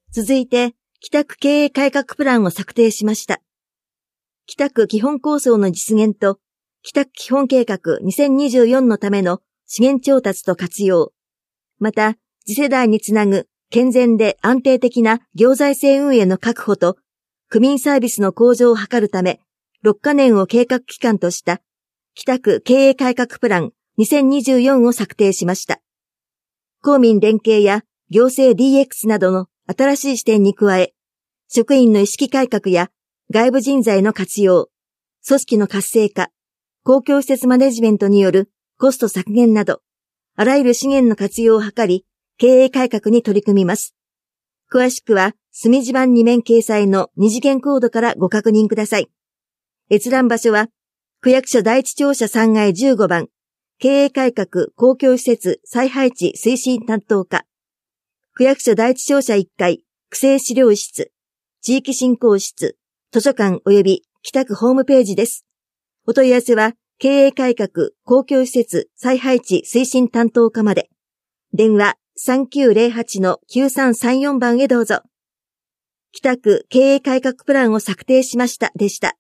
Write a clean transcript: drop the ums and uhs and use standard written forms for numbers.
続いて、北区経営改革プランを策定しました。北区基本構想の実現と、北区基本計画2024のための資源調達と活用。また、次世代につなぐ健全で安定的な行財政運営の確保と、区民サービスの向上を図るため、6カ年を計画期間とした北区経営改革プラン2024を策定しました。公民連携や行政 DX などの新しい視点に加え、職員の意識改革や外部人材の活用、組織の活性化、公共施設マネジメントによるコスト削減など、あらゆる資源の活用を図り、経営改革に取り組みます。詳しくは、隅地版2面掲載の二次元コードからご確認ください。閲覧場所は、区役所第一庁舎3階15番、経営改革公共施設再配置推進担当課、区役所第一庁舎1階、区政資料室、地域振興室、図書館及び北区ホームページです。お問い合わせは、経営改革公共施設再配置推進担当課まで。電話 3908-9334 番へどうぞ。北区経営改革プランを策定しましたでした。